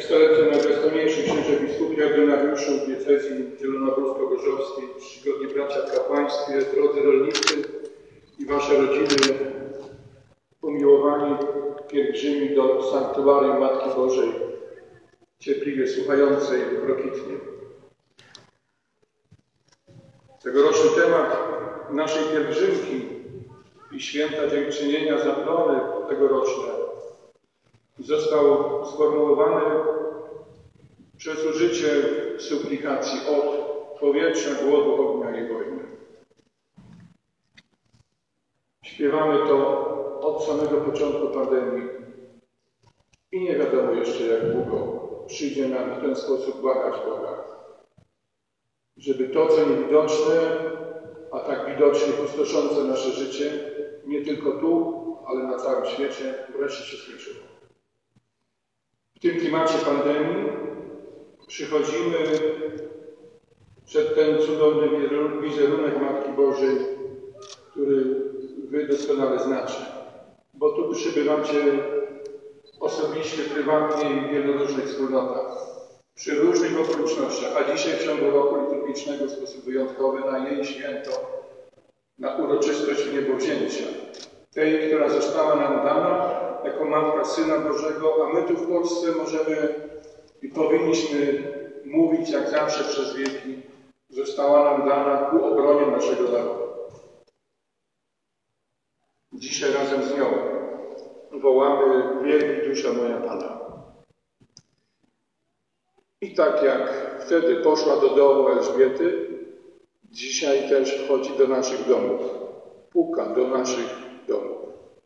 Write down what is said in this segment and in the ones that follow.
Ekscelencja Najdostojniejszy Księże Biskupie Ordynariuszu Diecezji Zielonogórsko-Gorzowskiej, czcigodni bracia w kapłaństwie, drodzy rolnicy i wasze rodziny, umiłowani pielgrzymi do sanktuarium Matki Bożej, cierpliwie słuchającej w Rokitnie. Tegoroczny temat naszej pielgrzymki i święta dziękczynienia za plony tegoroczne został sformułowany przez użycie suplikacji od powietrza, głodu, ognia i wojny. Śpiewamy to od samego początku pandemii i nie wiadomo jeszcze, jak długo przyjdzie nam w ten sposób błagać Boga, żeby to, co niewidoczne, a tak widocznie pustoszące nasze życie, nie tylko tu, ale na całym świecie, wreszcie się skończyło. W tym klimacie pandemii przychodzimy przed ten cudowny wizerunek Matki Bożej, który wy doskonale znacie, bo tu przybywacie osobiście, prywatnie i w wielu różnych wspólnotach, przy różnych okolicznościach, a dzisiaj w ciągu roku liturgicznego w sposób wyjątkowy na jej święto, na uroczystość Niebowzięcia, tej, która została nam dana jako Matka Syna Bożego, a my tu w Polsce możemy i powinniśmy mówić jak zawsze przez wieki, została nam dana ku obronie naszego narodu. Dzisiaj razem z nią wołamy: wielbi dusza moja Pana. I tak jak wtedy poszła do domu Elżbiety, dzisiaj też wchodzi do naszych domów, puka do naszych domów.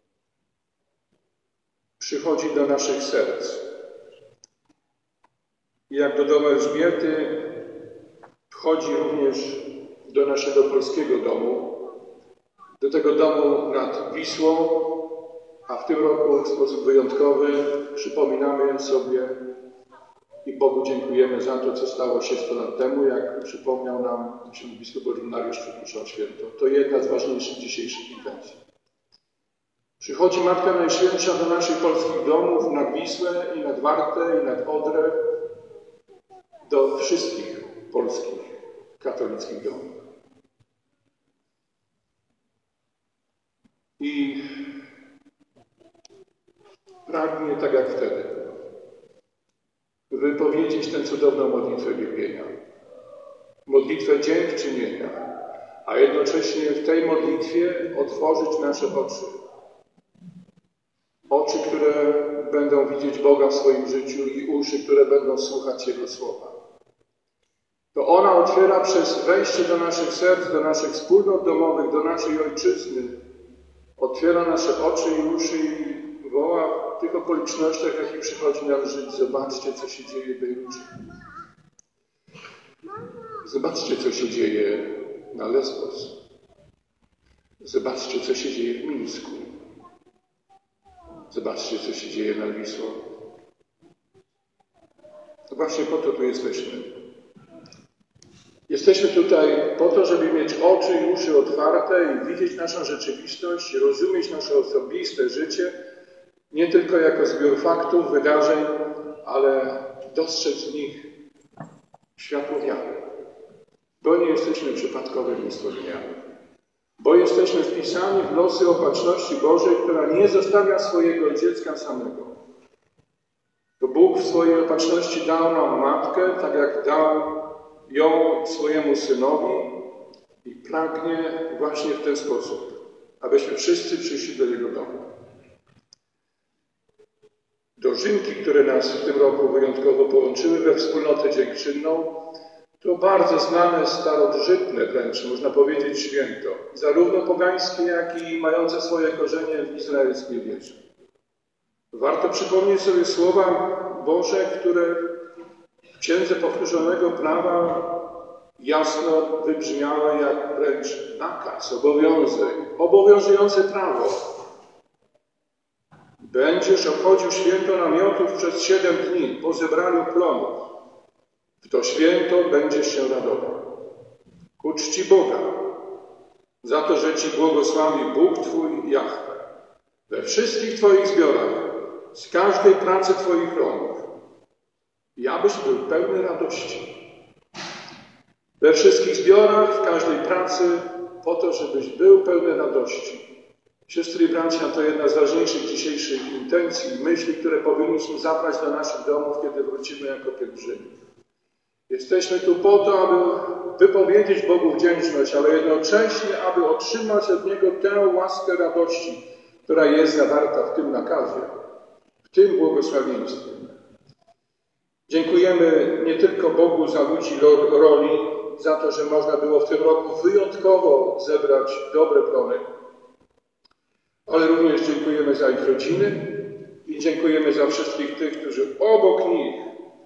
Przychodzi do naszych serc. I jak do domu Elżbiety, wchodzi również do naszego polskiego domu, do tego domu nad Wisłą, a w tym roku w sposób wyjątkowy przypominamy sobie i Bogu dziękujemy za to, co stało się 100 lat temu, jak przypomniał nam ksiądz biskup ordynariusz przed mszą świętą. To jedna z ważniejszych dzisiejszych intencji. Przychodzi Matka Najświętsza do naszych polskich domów, nad Wisłę i nad Wartę i nad Odrę, do wszystkich polskich katolickich domów. I pragnie, tak jak wtedy, wypowiedzieć tę cudowną modlitwę wielbienia, modlitwę dziękczynienia, a jednocześnie w tej modlitwie otworzyć nasze oczy. Oczy, które będą widzieć Boga w swoim życiu i uszy, które będą słuchać Jego słowa. To ona otwiera przez wejście do naszych serc, do naszych wspólnot domowych, do naszej ojczyzny. Otwiera nasze oczy i uszy i woła w tych okolicznościach, w jakich przychodzi nam żyć. Zobaczcie, co się dzieje w Bejrucie. Zobaczcie, co się dzieje na Lesbos. Zobaczcie, co się dzieje w Mińsku. Zobaczcie, co się dzieje nad Wisłą. To właśnie po to tu jesteśmy. Jesteśmy tutaj po to, żeby mieć oczy i uszy otwarte i widzieć naszą rzeczywistość, rozumieć nasze osobiste życie, nie tylko jako zbiór faktów, wydarzeń, ale dostrzec w nich światło wiary. Bo nie jesteśmy przypadkowym stworzeniami. Bo jesteśmy wpisani w losy opatrzności Bożej, która nie zostawia swojego dziecka samego. To Bóg w swojej opatrzności dał nam matkę, tak jak dał ją swojemu Synowi i pragnie właśnie w ten sposób, abyśmy wszyscy przyszli do Jego domu. Dożynki, które nas w tym roku wyjątkowo połączyły we wspólnotę dziękczynną, to bardzo znane, starożytne wręcz, można powiedzieć, święto, zarówno pogańskie, jak i mające swoje korzenie w izraelskiej wierze. Warto przypomnieć sobie słowa Boże, które w Księdze Powtórzonego Prawa jasno wybrzmiały jak wręcz nakaz, obowiązek, obowiązujące prawo. Będziesz obchodził święto namiotów przez 7 dni po zebraniu plonów. W to święto będziesz się radował. Ku czci Boga, za to, że Ci błogosławi Bóg Twój Jahwe, we wszystkich Twoich zbiorach, z każdej pracy Twoich rąk. i abyś był pełny radości. We wszystkich zbiorach, w każdej pracy, po to, żebyś był pełny radości. Siostry i bracia, to jedna z ważniejszych dzisiejszych intencji, myśli, które powinniśmy zabrać do naszych domów, kiedy wrócimy jako pielgrzymi. Jesteśmy tu po to, aby wypowiedzieć Bogu wdzięczność, ale jednocześnie, aby otrzymać od Niego tę łaskę radości, która jest zawarta w tym nakazie, w tym błogosławieństwie. Dziękujemy nie tylko Bogu za ludzi roli, za to, że można było w tym roku wyjątkowo zebrać dobre plony, ale również dziękujemy za ich rodziny i dziękujemy za wszystkich tych, którzy obok nich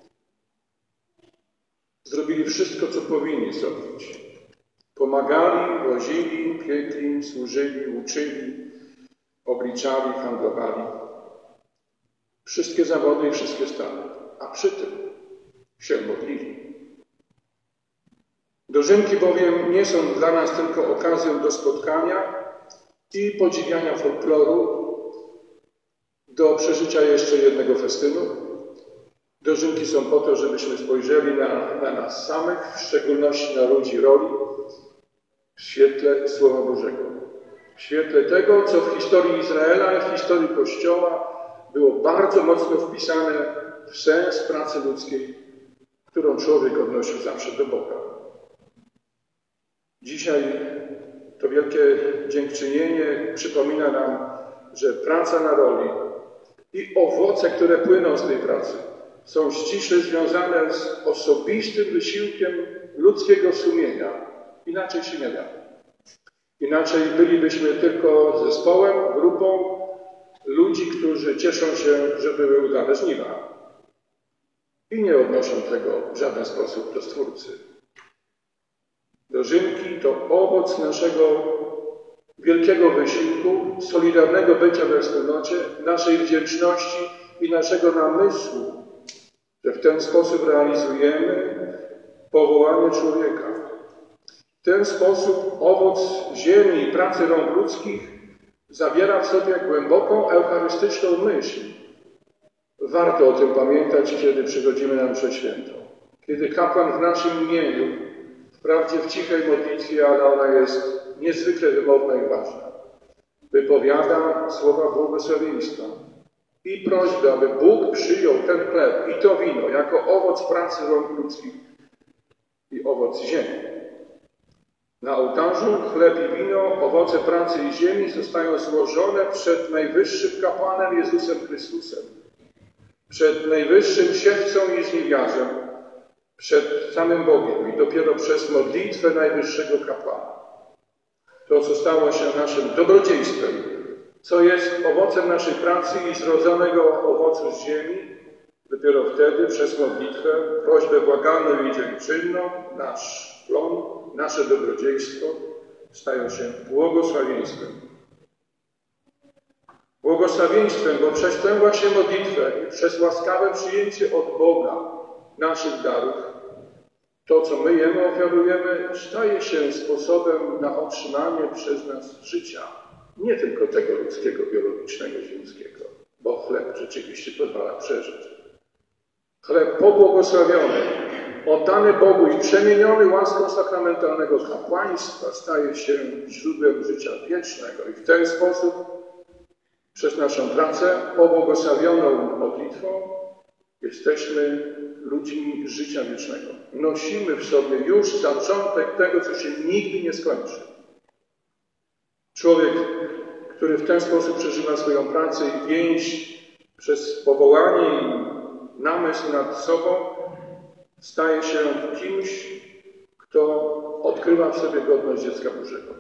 zrobili wszystko, co powinni zrobić. Pomagali, wozili, piekli, służyli, uczyli, obliczali, handlowali. Wszystkie zawody i wszystkie stany, a przy tym się modlili. Dożynki bowiem nie są dla nas tylko okazją do spotkania i podziwiania folkloru, do przeżycia jeszcze jednego festynu. Dożynki są po to, żebyśmy spojrzeli na nas samych, w szczególności na ludzi roli, w świetle Słowa Bożego. W świetle tego, co w historii Izraela i w historii Kościoła było bardzo mocno wpisane w sens pracy ludzkiej, którą człowiek odnosił zawsze do Boga. Dzisiaj to wielkie dziękczynienie przypomina nam, że praca na roli i owoce, które płyną z tej pracy, są ściśle związane z osobistym wysiłkiem ludzkiego sumienia. Inaczej się nie da. Inaczej bylibyśmy tylko zespołem, grupą ludzi, którzy cieszą się, że były udane żniwa i nie odnoszą tego w żaden sposób do Stwórcy. Dożynki to owoc naszego wielkiego wysiłku, solidarnego bycia we wspólnocie, naszej wdzięczności i naszego namysłu, że w ten sposób realizujemy powołanie człowieka. W ten sposób owoc ziemi i pracy rąk ludzkich zawiera w sobie głęboką eucharystyczną myśl. Warto o tym pamiętać, kiedy przychodzimy na mszę świętą. Kiedy kapłan w naszym imieniu, wprawdzie w cichej modlitwie, ale ona jest niezwykle wymowna i ważna, wypowiada słowa błogosławieństwa i prośbę, aby Bóg przyjął ten chleb i to wino jako owoc pracy rąk ludzkich i owoc ziemi. Na ołtarzu chleb i wino, owoce pracy i ziemi zostają złożone przed najwyższym kapłanem Jezusem Chrystusem, przed najwyższym siewcą i żniwiarzem, przed samym Bogiem i dopiero przez modlitwę najwyższego kapłana. To, co stało się naszym dobrodziejstwem, co jest owocem naszej pracy i zrodzonego owocu z ziemi, dopiero wtedy przez modlitwę, prośbę błagalną i dziękczynną, nasz plon, nasze dobrodziejstwo stają się błogosławieństwem. Błogosławieństwem, bo przez tę właśnie modlitwę i przez łaskawe przyjęcie od Boga naszych darów, to, co my Jemu ofiarujemy, staje się sposobem na otrzymanie przez nas życia. Nie tylko tego ludzkiego, biologicznego, ziemskiego, bo chleb rzeczywiście pozwala przeżyć. Chleb pobłogosławiony, oddany Bogu i przemieniony łaską sakramentalnego kapłaństwa staje się źródłem życia wiecznego i w ten sposób przez naszą pracę pobłogosławioną modlitwą jesteśmy ludźmi życia wiecznego. Nosimy w sobie już zaczątek tego, co się nigdy nie skończy. Człowiek, który w ten sposób przeżywa swoją pracę i więź przez powołanie i namysł nad sobą, staje się kimś, kto odkrywa w sobie godność dziecka Bożego.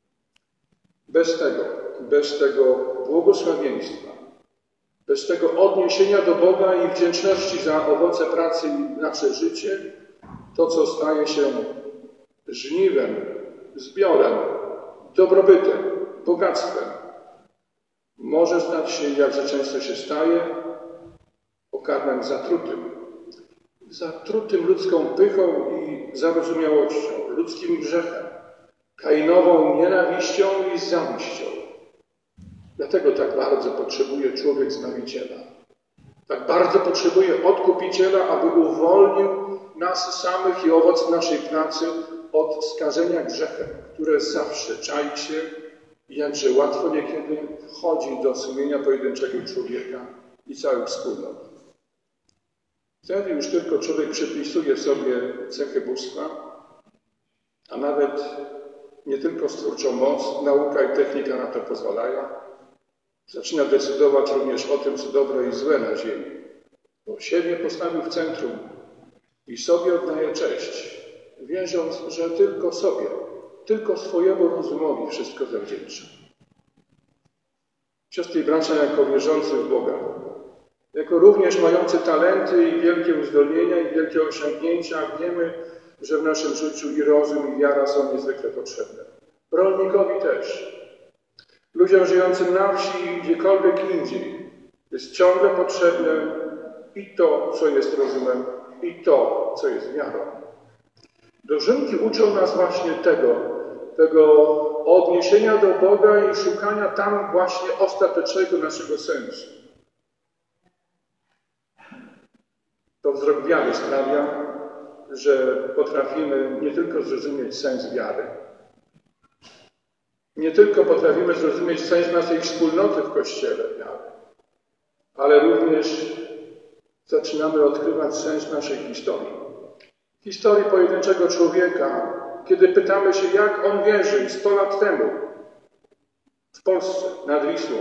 Bez tego błogosławieństwa, bez tego odniesienia do Boga i wdzięczności za owoce pracy i nasze życie, to, co staje się żniwem, zbiorem, dobrobytem, bogactwem, może stać się, jakże często się staje, pokarmem zatrutym ludzką pychą i zarozumiałością, ludzkim grzechem, kainową nienawiścią i zawiścią. Dlatego tak bardzo potrzebuje człowiek Zbawiciela. Tak bardzo potrzebuje Odkupiciela, aby uwolnił nas samych i owoc naszej pracy od skażenia grzechem, które zawsze czai się i jakże łatwo niekiedy wchodzi do sumienia pojedynczego człowieka i całych wspólnot. Wtedy już tylko człowiek przypisuje sobie cechy bóstwa, a nawet nie tylko stwórczą moc, nauka i technika na to pozwalają. Zaczyna decydować również o tym, co dobre i złe na ziemi, bo siebie postawił w centrum i sobie oddaje cześć, wierząc, że tylko sobie, tylko swojemu rozumowi wszystko zawdzięcza. Siostry i bracia, jako wierzący w Boga, jako również mający talenty i wielkie uzdolnienia i wielkie osiągnięcia, wiemy, że w naszym życiu i rozum, i wiara są niezwykle potrzebne. Rolnikowi też. Ludziom żyjącym na wsi i gdziekolwiek indziej jest ciągle potrzebne i to, co jest rozumem, i to, co jest wiarą. Dożynki uczą nas właśnie tego odniesienia do Boga i szukania tam właśnie ostatecznego naszego sensu. To wzrok wiary sprawia, że potrafimy nie tylko zrozumieć sens wiary, nie tylko potrafimy zrozumieć sens naszej wspólnoty w Kościele wiary, ale również zaczynamy odkrywać sens naszej historii. Historii pojedynczego człowieka, kiedy pytamy się, jak on wierzył 100 lat temu w Polsce, nad Wisłą.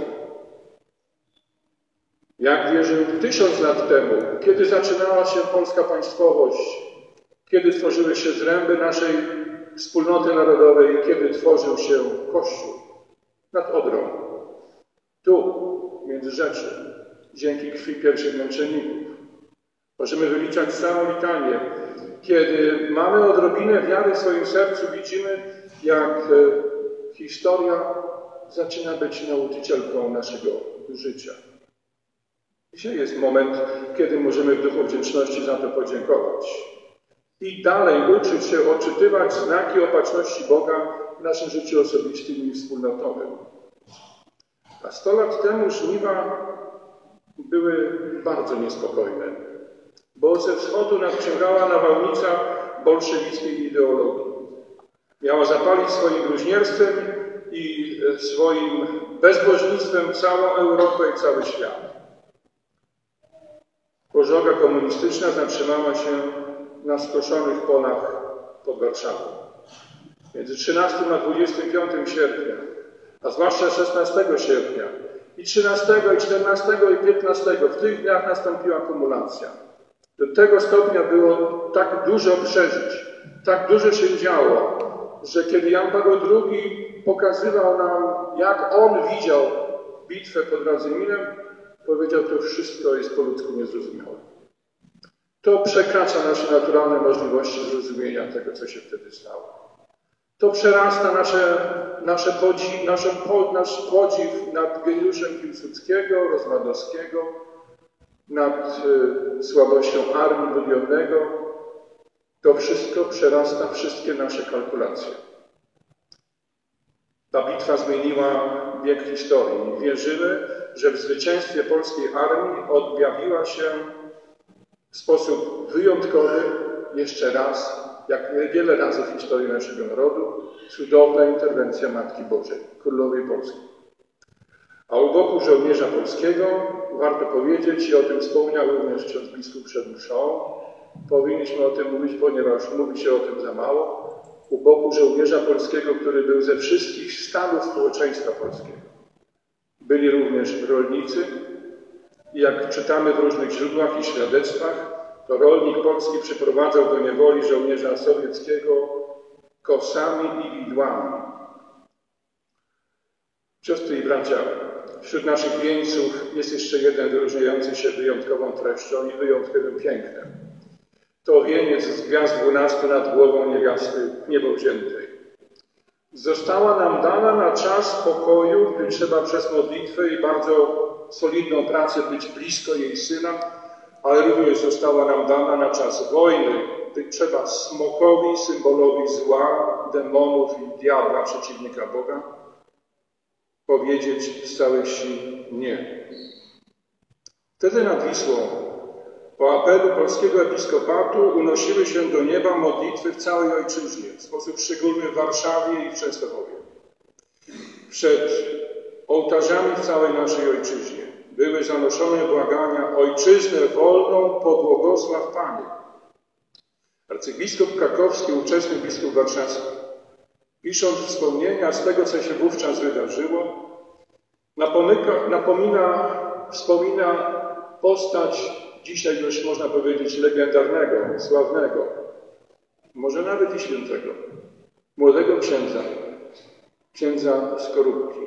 Jak wierzył 1000 lat temu, kiedy zaczynała się polska państwowość, kiedy tworzyły się zręby naszej wspólnoty narodowej, kiedy tworzył się Kościół nad Odrą. Tu, między rzeczy, dzięki krwi pierwszych męczenników. Możemy wyliczać całą litanię. Kiedy mamy odrobinę wiary w swoim sercu, widzimy, jak historia zaczyna być nauczycielką naszego życia. Dzisiaj jest moment, kiedy możemy w duchu wdzięczności za to podziękować. I dalej uczyć się odczytywać znaki opatrzności Boga w naszym życiu osobistym i wspólnotowym. A 100 lat temu żniwa były bardzo niespokojne, bo ze wschodu nadciągała nawałnica bolszewickiej ideologii. Miała zapalić swoim bluźnierstwem i swoim bezbożnictwem całą Europę i cały świat. Pożoga komunistyczna zatrzymała się na skoszonych polach pod Warszawą. Między 13 a 25 sierpnia, a zwłaszcza 16 sierpnia, i 13, i 14, i 15, w tych dniach nastąpiła kumulacja. Do tego stopnia było tak dużo przeżyć, tak dużo się działo, że kiedy Jan Paweł II pokazywał nam, jak on widział bitwę pod Radzyminem, powiedział, to wszystko jest po ludzku niezrozumiałe. To przekracza nasze naturalne możliwości zrozumienia tego, co się wtedy stało. To przerasta nasz podziw nad geniuszem Piłsudskiego, Rozwadowskiego, nad słabością armii Budionnego. To wszystko przerasta wszystkie nasze kalkulacje. Ta bitwa zmieniła bieg historii. Wierzymy, że w zwycięstwie polskiej armii objawiła się w sposób wyjątkowy, jeszcze raz, jak wiele razy w historii naszego narodu, cudowna interwencja Matki Bożej, Królowej Polskiej. A u boku żołnierza polskiego, warto powiedzieć, i o tym wspomniał również ksiądz biskup przed mszą, powinniśmy o tym mówić, ponieważ mówi się o tym za mało, u boku żołnierza polskiego, który był ze wszystkich stanów społeczeństwa polskiego. Byli również rolnicy i jak czytamy w różnych źródłach i świadectwach, to rolnik polski przyprowadzał do niewoli żołnierza sowieckiego kosami i widłami. Siostry i bracia, wśród naszych wieńców jest jeszcze jeden wyróżniający się wyjątkową treścią i wyjątkowym pięknem. To wieniec z gwiazd 12 nad głową niewiasty niebowziętej. Została nam dana na czas pokoju, gdy trzeba przez modlitwę i bardzo solidną pracę być blisko jej Syna, ale również została nam dana na czas wojny, gdy trzeba smokowi, symbolowi zła, demonów i diabła, przeciwnika Boga, powiedzieć z całej siły nie. Wtedy nad Wisłą, po apelu polskiego episkopatu, unosiły się do nieba modlitwy w całej ojczyźnie, w sposób szczególny w Warszawie i w Częstochowie. Przed ołtarzami w całej naszej ojczyźnie były zanoszone błagania: Ojczyznę wolną pobłogosław Panie. Arcybiskup krakowski, ówczesny biskup warszawski, pisząc wspomnienia z tego, co się wówczas wydarzyło, wspomina postać dzisiaj już można powiedzieć legendarnego, sławnego, może nawet i świętego, młodego księdza Skorupki.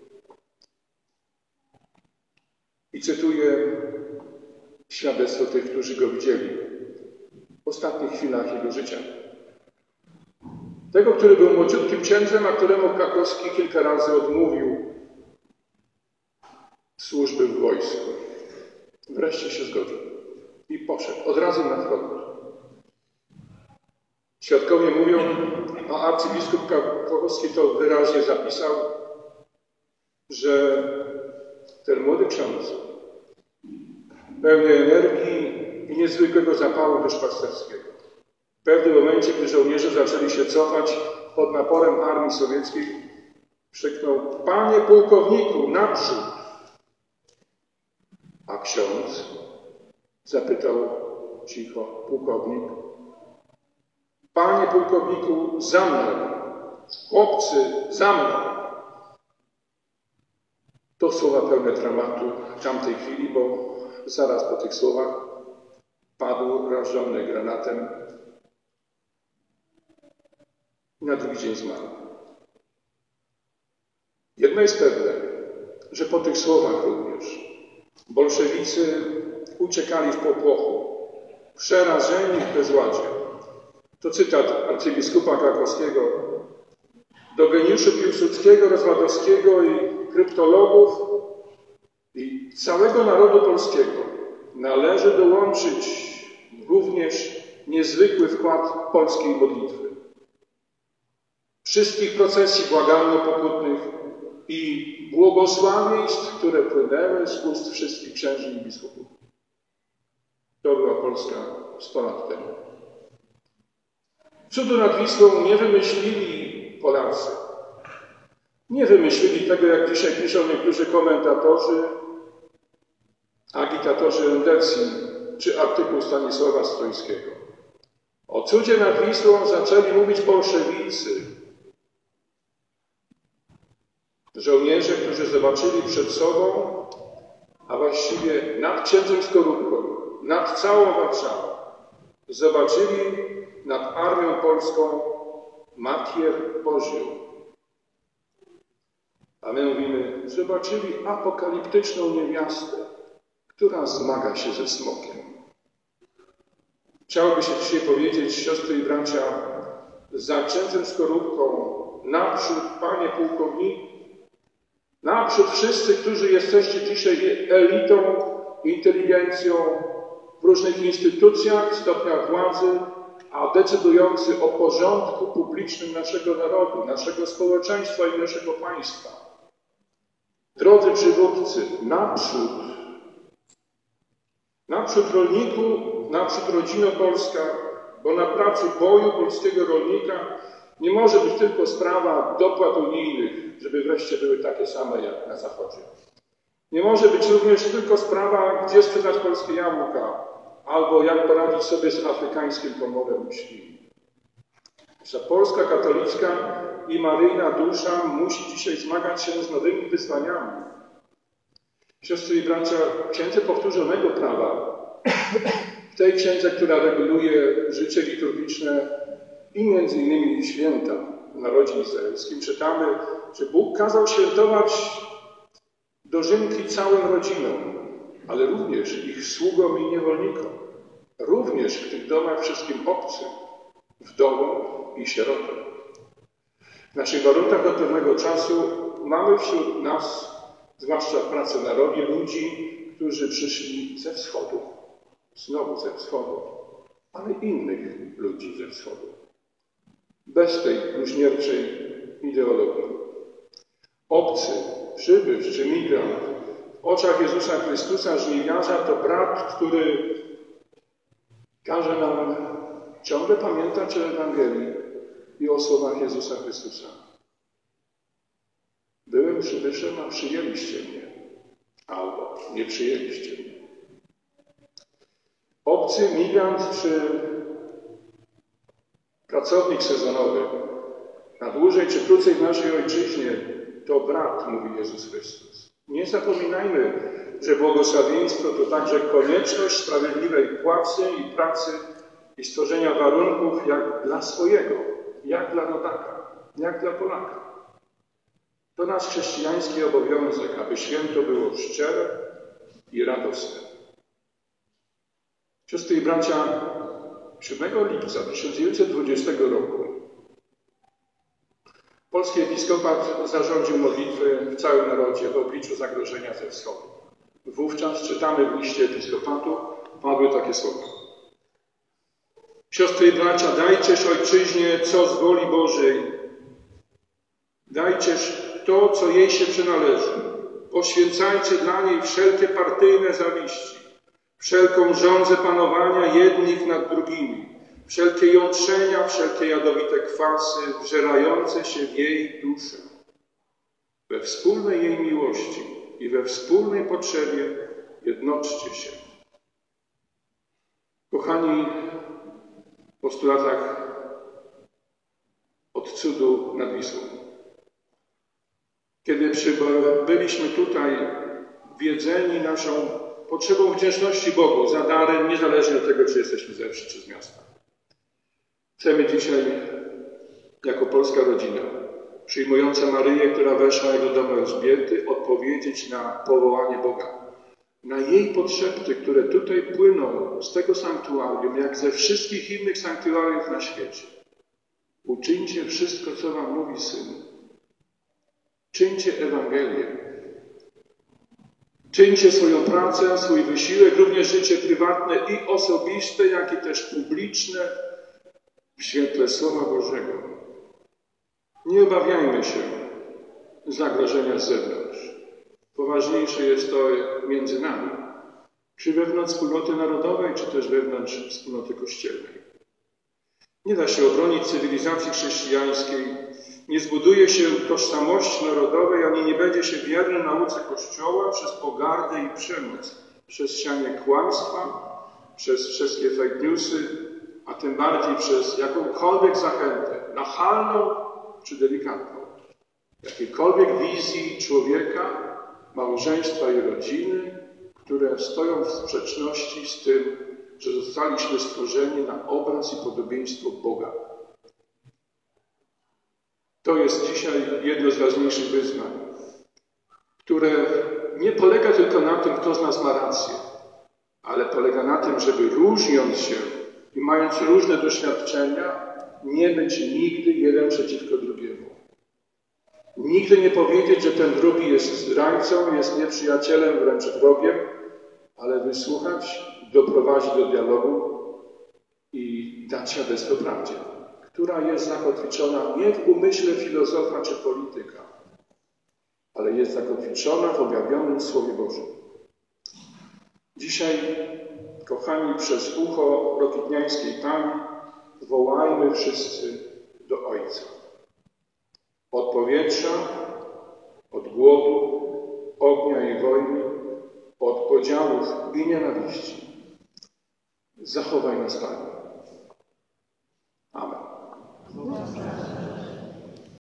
I cytuję świadectwo tych, którzy go widzieli w ostatnich chwilach jego życia. Tego, który był młodziutkim księdzem, a któremu Krakowski kilka razy odmówił służby w wojsku. Wreszcie się zgodził i poszedł od razu na front. Świadkowie mówią, a arcybiskup Krakowski to wyraźnie zapisał, że ten młody ksiądz, pełny energii i niezwykłego zapału duszpasterskiego, w pewnym momencie, gdy żołnierze zaczęli się cofać pod naporem armii sowieckiej, krzyknął: Panie pułkowniku, naprzód! A ksiądz zapytał cicho: pułkownik? Panie pułkowniku, za mną! Chłopcy, za mną! To słowa pełne dramatu w tamtej chwili, bo zaraz po tych słowach padł rażony granatem i na drugi dzień zmarł. Jedno jest pewne, że po tych słowach również bolszewicy uciekali w popłochu, przerażeni w bezładzie. To cytat arcybiskupa krakowskiego. Do geniuszu Piłsudskiego, Rozwadowskiego i kryptologów i całego narodu polskiego należy dołączyć również niezwykły wkład polskiej modlitwy. Wszystkich procesji błagalno-pokutnych i błogosławieństw, które płynęły z ust wszystkich księży i biskupów. To była Polska 100 lat temu. Cudu nad Wisłą nie wymyślili Polacy. Nie wymyślili tego, jak dzisiaj piszą niektórzy komentatorzy, agitatorzy endecji, czy artykuł Stanisława Strońskiego. O cudzie nad Wisłą zaczęli mówić bolszewicy. Żołnierze, którzy zobaczyli przed sobą, a właściwie nad księdzem Skorupką, nad całą Warszawą, zobaczyli nad armią polską Matkę Bożą. A my mówimy, zobaczyli apokaliptyczną niewiastę, która zmaga się ze smokiem. Chciałoby się dzisiaj powiedzieć, siostry i bracia, za księdzem Skorupką, naprzód, panie pułkowniku, naprzód wszyscy, którzy jesteście dzisiaj elitą, inteligencją w różnych instytucjach, stopniach władzy, a decydujący o porządku publicznym naszego narodu, naszego społeczeństwa i naszego państwa. Drodzy przywódcy, naprzód! Naprzód rolniku, naprzód rodzino polska, bo na pracy boju polskiego rolnika nie może być tylko sprawa dopłat unijnych, żeby wreszcie były takie same jak na Zachodzie. Nie może być również tylko sprawa, gdzie sprzedać polskie jabłka, albo jak poradzić sobie z afrykańskim pomorem świń. Że Polska katolicka i maryjna dusza musi dzisiaj zmagać się z nowymi wyzwaniami. Siostry i bracia, księdze powtórzonego prawa, w tej księdze, która reguluje życie liturgiczne i między innymi święta w narodzie izraelskim, czytamy, że Bóg kazał świętować dożynki całym rodzinom, ale również ich sługom i niewolnikom. Również w tych domach wszystkim obcym, wdowom i sierotom. W naszych warunkach od pewnego czasu mamy wśród nas, zwłaszcza w pracy na rowie, ludzi, którzy przyszli ze wschodu. Znowu ze wschodu, ale innych ludzi ze wschodu. Bez tej bluźnierczej ideologii. Obcy, przybysz czy migrant oczach Jezusa Chrystusa żniwiarza to brat, który każe nam ciągle pamiętać o Ewangelii i o słowach Jezusa Chrystusa. Byłem przybyszem, a przyjęliście mnie, albo nie przyjęliście mnie. Obcy, migrant czy pracownik sezonowy na dłużej czy krócej w naszej ojczyźnie to brat, mówi Jezus Chrystus. Nie zapominajmy, że błogosławieństwo to także konieczność sprawiedliwej płacy i pracy i stworzenia warunków jak dla swojego, jak dla rodaka, jak dla Polaka. To nasz chrześcijański obowiązek, aby święto było szczere i radosne. Siostry i bracia, 7 lipca 1920 roku polski episkopat zarządził modlitwy w całym narodzie w obliczu zagrożenia ze wschodu. Wówczas czytamy w liście episkopatu padły takie słowa. Siostry i bracia, dajcież ojczyźnie, co z woli Bożej. Dajcież to, co jej się przynależy. Poświęcajcie dla niej wszelkie partyjne zawiści, wszelką żądzę panowania jednych nad drugimi, wszelkie jątrzenia, wszelkie jadowite kwasy, wżerające się w jej duszę. We wspólnej jej miłości i we wspólnej potrzebie jednoczcie się. Kochani, w postulatach od cudu nad Wisłą. Kiedy byliśmy tutaj wiedzeni naszą potrzebą wdzięczności Bogu za dary, niezależnie od tego, czy jesteśmy ze wsi, czy z miasta. Chcemy dzisiaj, jako polska rodzina, przyjmująca Maryję, która weszła do domu Elżbiety, odpowiedzieć na powołanie Boga. Na jej potrzeby, które tutaj płyną z tego sanktuarium, jak ze wszystkich innych sanktuariów na świecie. Uczyńcie wszystko, co wam mówi Syn. Czyńcie Ewangelię. Czyńcie swoją pracę, swój wysiłek, również życie prywatne i osobiste, jak i też publiczne w świetle Słowa Bożego. Nie obawiajmy się zagrożenia z zewnątrz. Poważniejsze jest to między nami, czy wewnątrz wspólnoty narodowej, czy też wewnątrz wspólnoty kościelnej. Nie da się obronić cywilizacji chrześcijańskiej, nie zbuduje się tożsamości narodowej, ani nie będzie się wierny nauce Kościoła przez pogardę i przemoc, przez sianie kłamstwa, przez wszystkie fake newsy, a tym bardziej przez jakąkolwiek zachętę, nachalną czy delikatną, jakiejkolwiek wizji człowieka, małżeństwa i rodziny, które stoją w sprzeczności z tym, że zostaliśmy stworzeni na obraz i podobieństwo Boga. To jest dzisiaj jedno z ważniejszych wyzwań, które nie polega tylko na tym, kto z nas ma rację, ale polega na tym, żeby różniąc się i mając różne doświadczenia, nie być nigdy jeden przeciwko drugiemu. Nigdy nie powiedzieć, że ten drugi jest zdrajcą, jest nieprzyjacielem, wręcz wrogiem, ale wysłuchać, doprowadzić do dialogu i dać świadectwo prawdzie, która jest zakotwiczona nie w umyśle filozofa czy polityka, ale jest zakotwiczona w objawionym Słowie Bożym. Dzisiaj, kochani, przez ucho rokitniańskiej Pani wołajmy wszyscy do Ojca. Od powietrza, od głodu, ognia i wojny, od podziałów i nienawiści. Zachowaj nas, Panie.